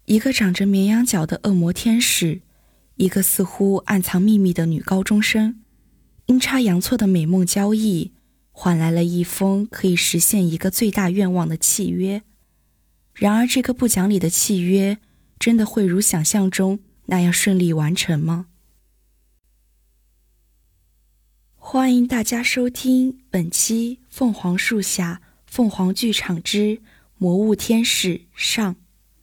一个长着绵羊角的恶魔天使，一个似乎暗藏秘密的女高中生，阴差阳错的美梦交易，换来了一封可以实现一个最大愿望的契约。然而这个不讲理的契约，真的会如想象中那样顺利完成吗？欢迎大家收听本期凤凰树下凤凰剧场之魔物天使上。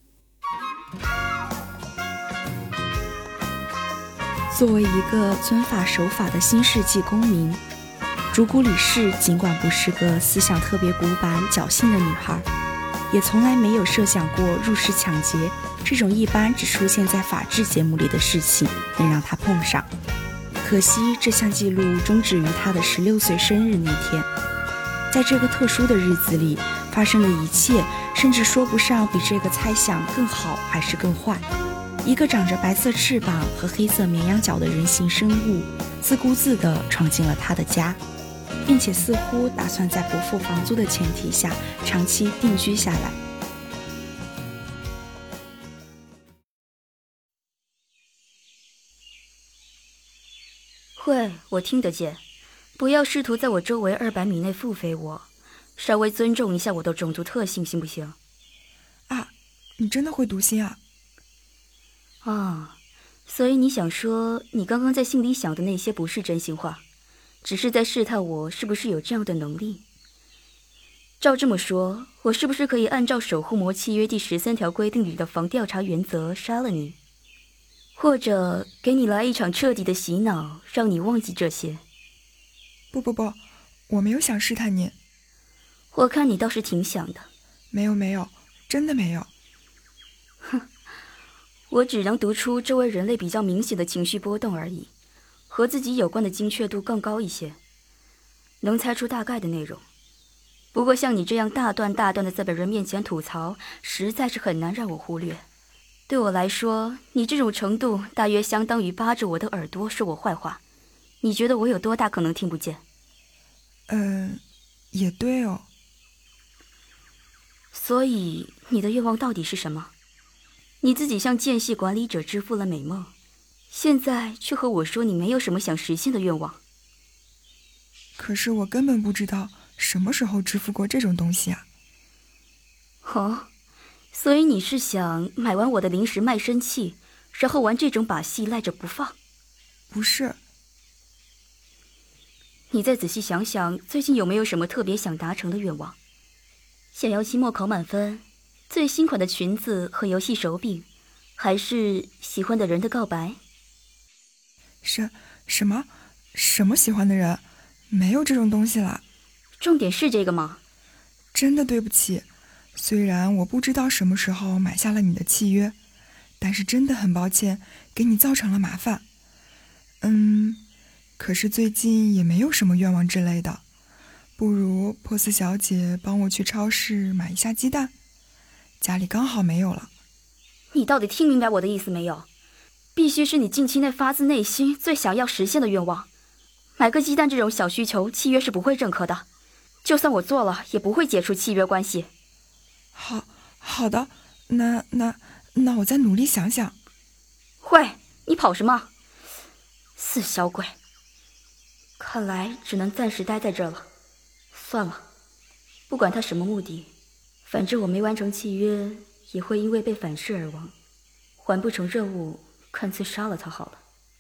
作为一个遵法守法的新世纪公民，竹谷里世尽管不是个思想特别古板侥幸的女孩，也从来没有设想过入室抢劫这种一般只出现在法制节目里的事情能让她碰上。可惜这项记录终止于她的16岁生日那天。在这个特殊的日子里发生的一切，甚至说不上比这个猜想更好还是更坏。一个长着白色翅膀和黑色绵羊角的人形生物自顾自地闯进了他的家，并且似乎打算在不付房租的前提下长期定居下来。 会，我听得见，不要试图在我周围200米内附飞我，稍微尊重一下我的种族特性行不行？ 啊，你真的会读心啊？ 啊，所以你想说你刚刚在心里想的那些不是真心话，只是在试探我是不是有这样的能力？照这么说，我是不是可以按照守护魔契约第13条规定里的防调查原则杀了你？或者给你来一场彻底的洗脑，让你忘记这些？ 不，我没有想试探你。 我看你倒是挺想的。 没有，真的没有。 哼，我只能读出周围人类比较明显的情绪波动而已，和自己有关的精确度更高一些，能猜出大概的内容。不过像你这样大段的在本人面前吐槽，实在是很难让我忽略。对我来说，你这种程度大约相当于扒着我的耳朵说我坏话。你觉得我有多大可能听不见？ 也对哦。 所以你的愿望到底是什么？你自己向间隙管理者支付了美梦，现在却和我说你没有什么想实现的愿望。 可是我根本不知道什么时候支付过这种东西啊。 哦，所以你是想买完我的零食卖身契，然后玩这种把戏赖着不放？ 不是。 你再仔细想想，最近有没有什么特别想达成的愿望？想要期末考满分，最新款的裙子和游戏手柄，还是喜欢的人的告白？ 什么喜欢的人？没有这种东西啦。 重点是这个吗？ 真的对不起，虽然我不知道什么时候买下了你的契约，但是真的很抱歉给你造成了麻烦。可是最近也没有什么愿望之类的，不如珀斯小姐帮我去超市买一下鸡蛋，家里刚好没有了。 你到底听明白我的意思没有？必须是你近期内发自内心最想要实现的愿望。买个鸡蛋这种小需求，契约是不会认可的，就算我做了，也不会解除契约关系。 好的，那我再努力想想。 喂，你跑什么？死小鬼！看来只能暂时待在这了。算了，不管他什么目的，反正我没完成契约，也会因为被反噬而亡。完不成任务，干脆杀了他好了。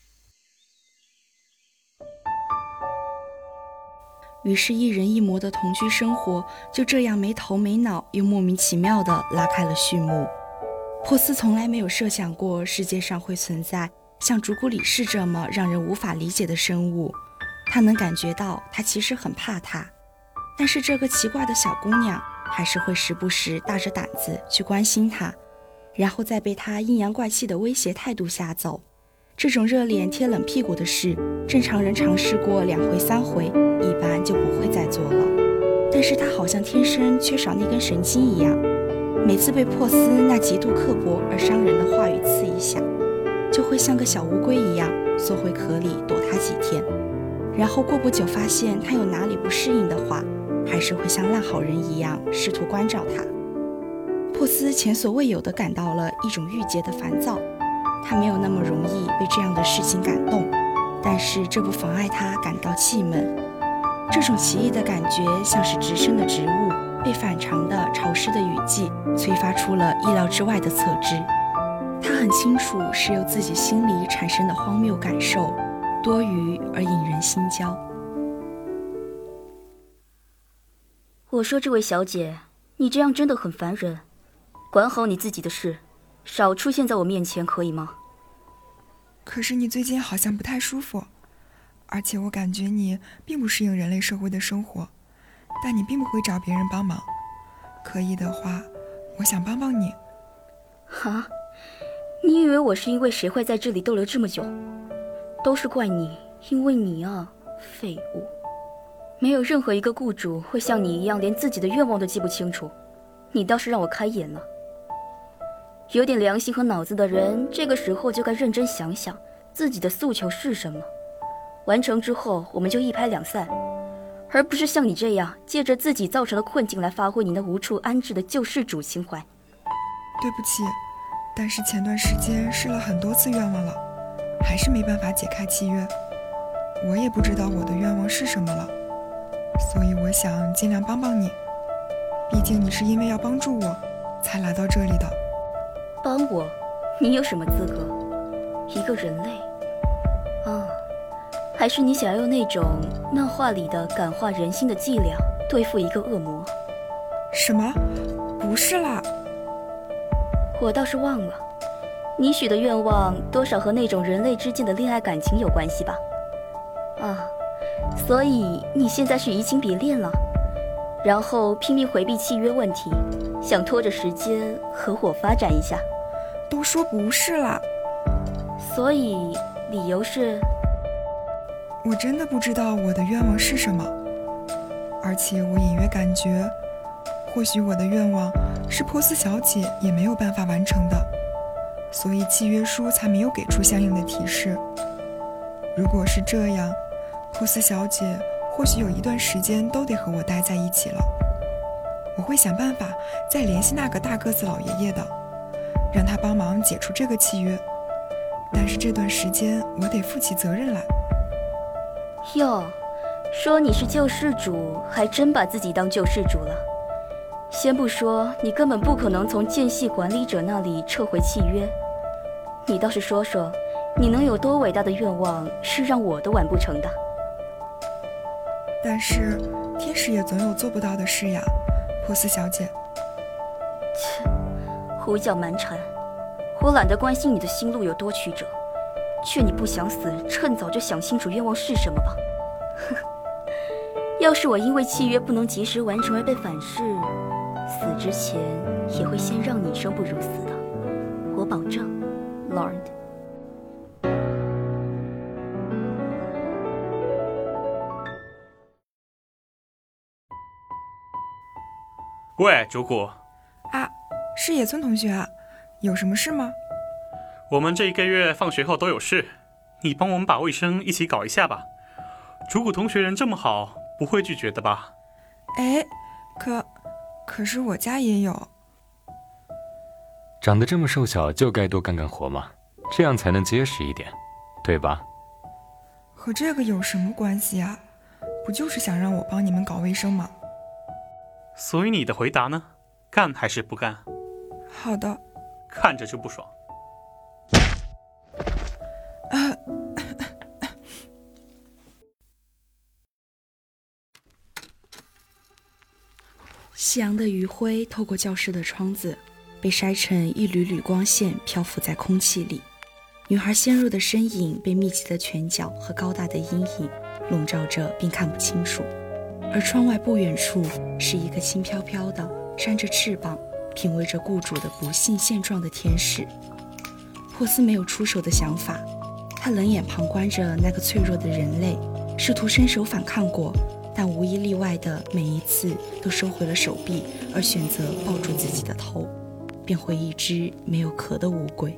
于是一人一魔的同居生活就这样没头没脑又莫名其妙地拉开了序幕。珀斯从来没有设想过世界上会存在像竹谷里世这么让人无法理解的生物，他能感觉到他其实很怕他，但是这个奇怪的小姑娘还是会时不时大着胆子去关心他，然后再被他阴阳怪气的威胁态度吓走。这种热脸贴冷屁股的事，正常人尝试过2回3回，一般就不会再做了。但是他好像天生缺少那根神经一样，每次被珀斯那极度刻薄而伤人的话语刺一下，就会像个小乌龟一样缩回壳里躲他几天，然后过不久发现他有哪里不适应的话，还是会像烂好人一样试图关照他。 珀斯前所未有地感到了一种郁结的烦躁。他没有那么容易被这样的事情感动，但是这不妨碍他感到气闷。这种奇异的感觉像是直升的植物被反常的潮湿的雨季催发出了意料之外的侧枝。他很清楚是由自己心里产生的荒谬感受，多余而引人心焦。 我说这位小姐，你这样真的很烦人，管好你自己的事，少出现在我面前可以吗？ 可是你最近好像不太舒服，而且我感觉你并不适应人类社会的生活，但你并不会找别人帮忙。可以的话，我想帮帮你。 哈？你以为我是因为谁会在这里逗留这么久？都是怪你，因为你啊，废物。没有任何一个雇主会像你一样连自己的愿望都记不清楚，你倒是让我开眼了。有点良心和脑子的人，这个时候就该认真想想自己的诉求是什么，完成之后我们就一拍两散，而不是像你这样借着自己造成的困境来发挥你那无处安置的救世主情怀。 对不起，但是前段时间试了很多次愿望了，还是没办法解开契约。我也不知道我的愿望是什么了，所以我想尽量帮帮你，毕竟你是因为要帮助我才来到这里的。 帮我？你有什么资格？一个人类啊，还是你想要用那种漫画里的感化人心的伎俩对付一个恶魔？ 什么？不是啦， 我倒是忘了，你许的愿望多少和那种人类之间的恋爱感情有关系吧？啊，所以你现在是移情别恋了，然后拼命回避契约问题，想拖着时间和我发展一下。 都说不是啦。 所以理由是？ 我真的不知道我的愿望是什么，而且我隐约感觉，或许我的愿望是珀斯小姐也没有办法完成的，所以契约书才没有给出相应的提示。如果是这样，珀斯小姐或许有一段时间都得和我待在一起了。我会想办法再联系那个大个子老爷爷的，让他帮忙解除这个契约，但是这段时间我得负起责任来。 哟，说你是救世主，还真把自己当救世主了。先不说你根本不可能从间隙管理者那里撤回契约，你倒是说说，你能有多伟大的愿望是让我都完不成的？ 但是天使也总有做不到的事呀，珀斯小姐。 切，胡搅蛮缠，我懒得关心你的心路有多曲折，劝你不想死，趁早就想清楚愿望是什么吧。哼，要是我因为契约不能及时完成而被反噬，死之前也会先让你生不如死的，我保证 ，Lord。 喂，主顾。 啊，是野村同学啊，有什么事吗？ 我们这一个月放学后都有事，你帮我们把卫生一起搞一下吧。主顾同学人这么好，不会拒绝的吧？ 哎，可是我家也有。 长得这么瘦小，就该多干干活嘛，这样才能结实一点，对吧？ 和这个有什么关系啊？不就是想让我帮你们搞卫生吗？ 所以你的回答呢？干还是不干？ 好的。 看着就不爽。 夕阳的余晖透过教室的窗子，被筛成一缕缕光线漂浮在空气里。女孩纤弱的身影被密集的拳脚和高大的阴影笼罩着，并看不清楚。而窗外不远处是一个轻飘飘的扇着翅膀品味着雇主的不幸现状的天使。珀斯没有出手的想法，他冷眼旁观着那个脆弱的人类，试图伸手反抗过，但无一例外的每一次都收回了手臂，而选择抱住自己的头，变回一只没有壳的乌龟。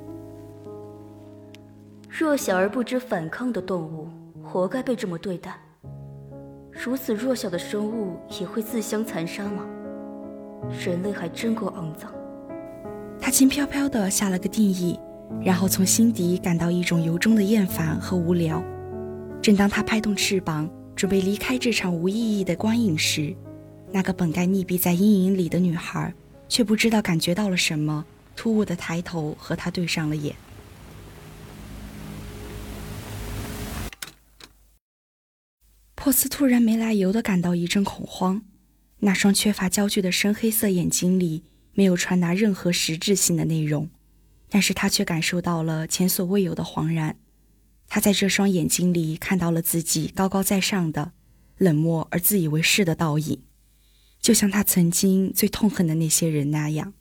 弱小而不知反抗的动物，活该被这么对待。如此弱小的生物也会自相残杀吗？人类还真够肮脏。 他轻飘飘地下了个定义，然后从心底感到一种由衷的厌烦和无聊。正当他拍动翅膀准备离开这场无意义的观影时，那个本该溺毙在阴影里的女孩却不知道感觉到了什么，突兀地抬头和他对上了眼。珀斯突然没来由地感到一阵恐慌，那双缺乏焦距的深黑色眼睛里没有传达任何实质性的内容，但是他却感受到了前所未有的惶然。他在这双眼睛里看到了自己高高在上的、冷漠而自以为是的倒影，就像他曾经最痛恨的那些人那样。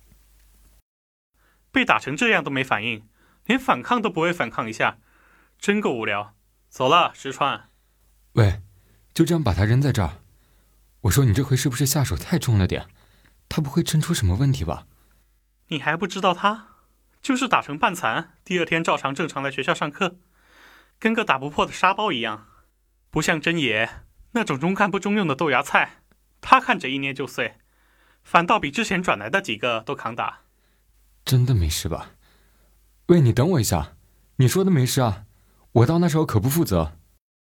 被打成这样都没反应，连反抗都不会反抗一下，真够无聊。走了，石川。 喂，就这样把他扔在这儿？我说你这回是不是下手太重了点？他不会真出什么问题吧？ 你还不知道他？就是打成半残，第二天照常正常来学校上课，跟个打不破的沙包一样，不像真野那种中看不中用的豆芽菜，他看着一捏就碎，反倒比之前转来的几个都扛打。 真的没事吧？喂，你等我一下，你说的没事啊，我到那时候可不负责。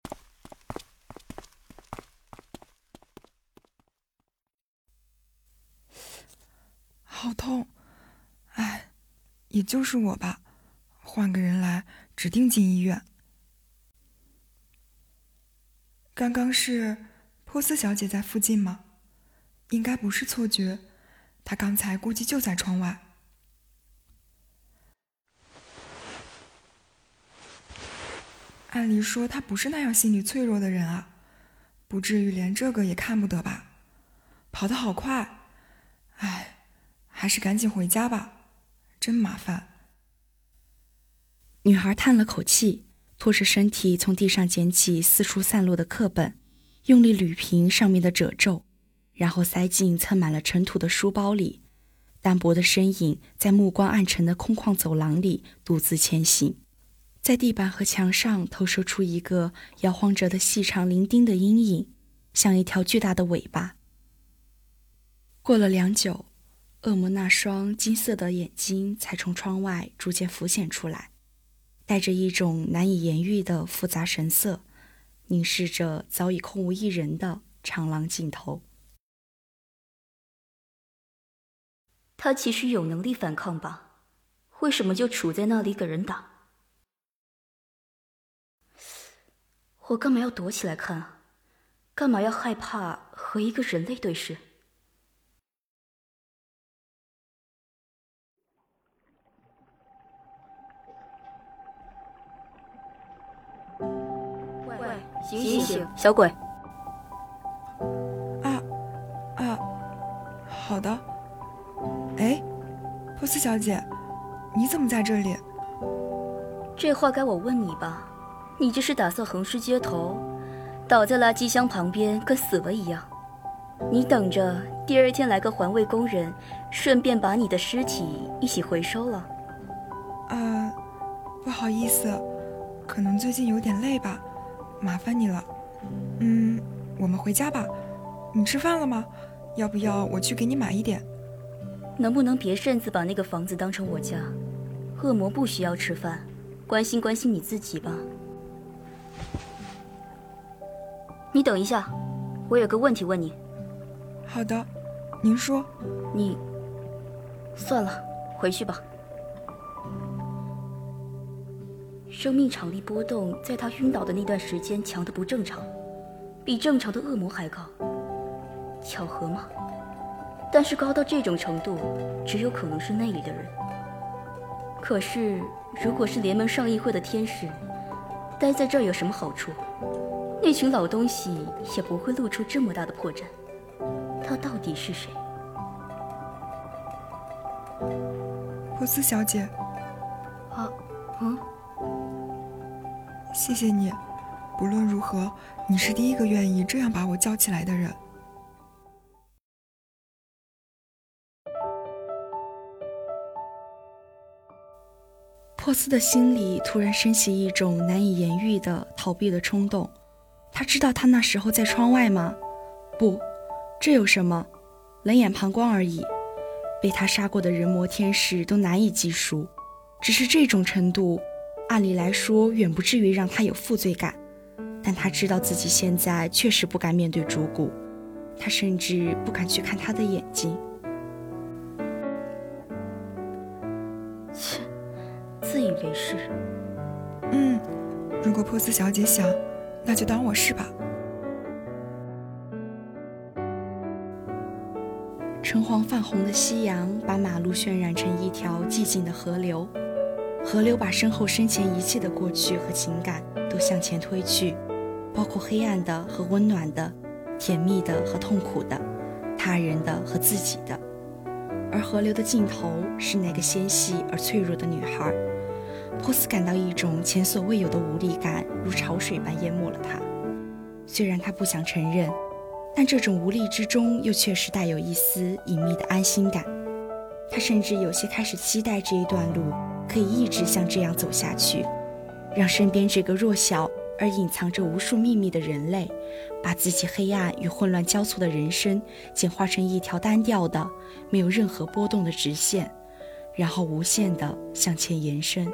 好痛，哎，也就是我吧，换个人来，指定进医院。刚刚是珀斯小姐在附近吗？应该不是错觉，她刚才估计就在窗外。按理说她不是那样心理脆弱的人啊，不至于连这个也看不得吧？跑得好快，哎。还是赶紧回家吧，真麻烦。 女孩叹了口气，拖着身体从地上捡起四处散落的课本，用力捋平上面的褶皱，然后塞进蹭满了尘土的书包里。单薄的身影在目光暗沉的空旷走廊里独自前行，在地板和墙上投射出一个摇晃着的细长伶仃的阴影，像一条巨大的尾巴。过了良久，恶魔那双金色的眼睛才从窗外逐渐浮现出来，带着一种难以言喻的复杂神色，凝视着早已空无一人的长廊尽头。 他其实有能力反抗吧？为什么就杵在那里给人打？我干嘛要躲起来看啊？干嘛要害怕和一个人类对视？醒醒，小鬼！ 好的。哎，珀斯小姐，你怎么在这里？ 这话该我问你吧？你这是打算横尸街头，倒在垃圾箱旁边，跟死了一样？你等着第二天来个环卫工人，顺便把你的尸体一起回收了？ 不好意思，可能最近有点累吧，麻烦你了。我们回家吧。你吃饭了吗？要不要我去给你买一点？ 能不能别擅自把那个房子当成我家？恶魔不需要吃饭，关心关心你自己吧。你等一下，我有个问题问你。 好的，您说。 算了，回去吧。生命场力波动在他晕倒的那段时间强得不正常，比正常的恶魔还高。巧合吗？但是高到这种程度，只有可能是那里的人。可是如果是联盟上议会的天使，待在这儿有什么好处？那群老东西也不会露出这么大的破绽。他到底是谁？ 珀斯小姐。谢谢你，不论如何，你是第一个愿意这样把我叫起来的人。 珀斯的心里突然升起一种难以言喻的逃避的冲动。他知道他那时候在窗外吗？不，这有什么？冷眼旁观而已。 被他杀过的人魔天使都难以计数。只是这种程度，按理来说远不至于让他有负罪感，但他知道自己现在确实不敢面对主骨，他甚至不敢去看他的眼睛。 切，自以为是。 如果波斯小姐想，那就当我是吧。 橙黄泛红的夕阳把马路渲染成一条寂静的河流，河流把身后身前一切的过去和情感都向前推去，包括黑暗的和温暖的，甜蜜的和痛苦的，他人的和自己的。而河流的尽头是那个纤细而脆弱的女孩。波斯感到一种前所未有的无力感如潮水般淹没了他，虽然他不想承认，但这种无力之中又确实带有一丝隐秘的安心感。他甚至有些开始期待这一段路可以一直像这样走下去，让身边这个弱小而隐藏着无数秘密的人类，把自己黑暗与混乱交错的人生简化成一条单调的没有任何波动的直线，然后无限地向前延伸。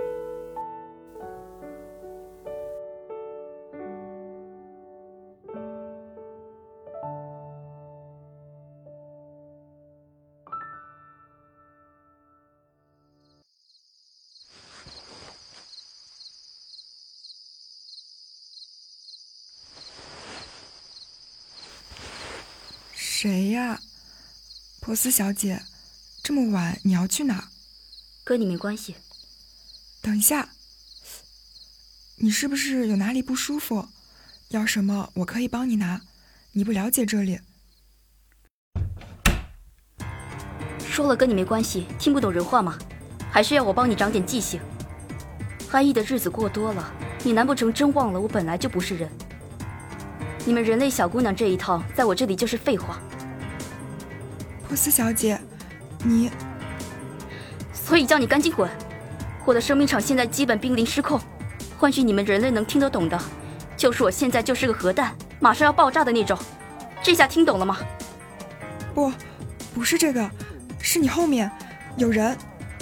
谁呀？波斯小姐，这么晚你要去哪？ 跟你没关系。 等一下，你是不是有哪里不舒服？要什么我可以帮你拿，你不了解这里。 说了跟你没关系，听不懂人话吗？还是要我帮你长点记性？安逸的日子过多了，你难不成真忘了我本来就不是人？你们人类小姑娘这一套在我这里就是废话。 波斯小姐，你…… 所以叫你赶紧滚！我的生命场现在基本濒临失控，换句你们人类能听得懂的，就是我现在就是个核弹，马上要爆炸的那种。这下听懂了吗？ 不是这个，是你后面有人。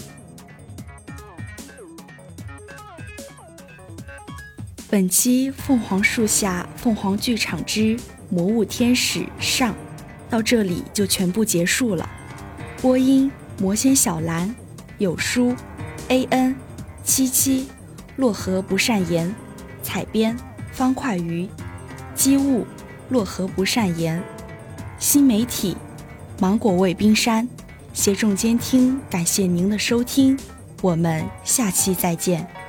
本期凤凰树下凤凰剧场之魔物天使上到这里就全部结束了。播音魔仙小兰，有书 AN 77，洛河不善言，采编方块鱼，机务洛河不善言，新媒体芒果味冰山，协众监听，感谢您的收听，我们下期再见。